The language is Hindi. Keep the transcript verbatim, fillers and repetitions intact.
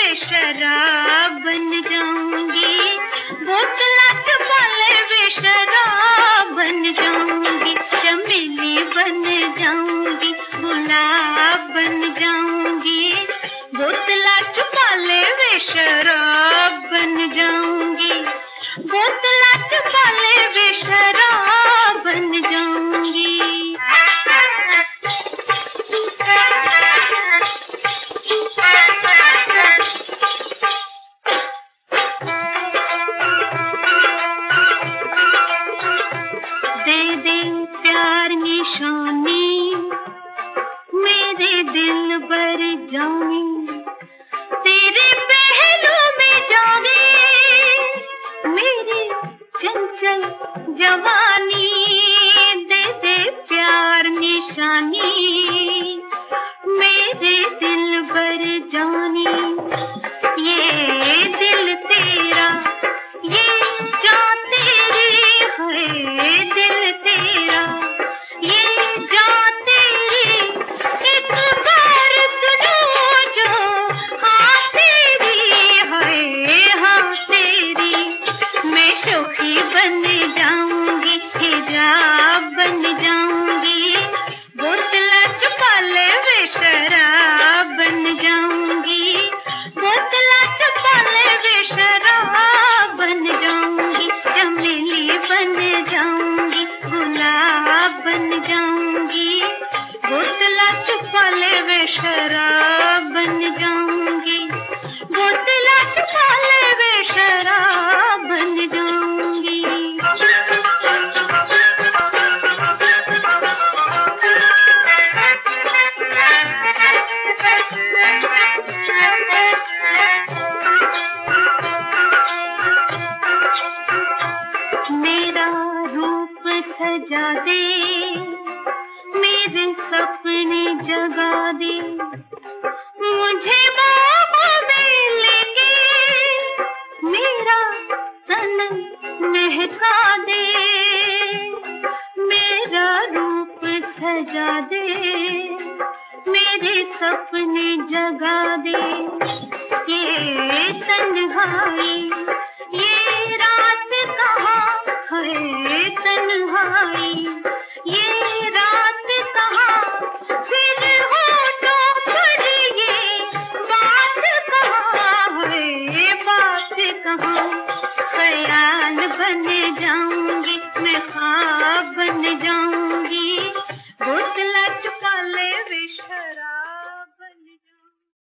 वे शराब बन जाऊंगी, बोतला छुपा ले वे शराब बन जाऊंगी, चमेली बन जाऊंगी, गुलाब बन जाऊंगी, बोतला छुपा ले वे शराब बन जाऊंगी, बोतला छुपा ले वे शराब बन जाऊंगी। दे दे प्यार निशानी मेरे दिल भर जाऊं, तेरे पहलू में जाऊंगी मेरी चंचल जवानी। दे दे प्यार निशानी मेरे दिल भर जानी, ये दिल तेरा ये जान तेरी है, दिल तेरा ये जान तेरी, एक बार सुनो जो हाँ तेरी है, हाँ तेरी। मैं शोखी बन जाऊंगी, हिजाब बन जाऊंगी, बोतला छुपा ले वे शराब बन जाऊंगी, बोतला छुपा ले वे शराब बन जाऊंगी, चमेली बन जाऊंगी, गुलाब बन जाऊंगी, बोतला छुपा ले वे शराब बन जाऊंगी, बोतला छुपा ले वे शराब बन जाऊंगी। मेरा रूप सजा दे, मेरे सपने जगा दे, मुझे बाहों में लेके मेरा तन महका दे, मेरा रूप सजा दे, मेरे सपने जगा दे। ये तन्हाई ये रात कहाँ है, तन्हाई ये रात कहाँ, फिर होठों पर ये बात कहाँ है, बात कहाँ। ख्याल बन जाऊंगी मैं, ख्वाब बन जाऊंगी।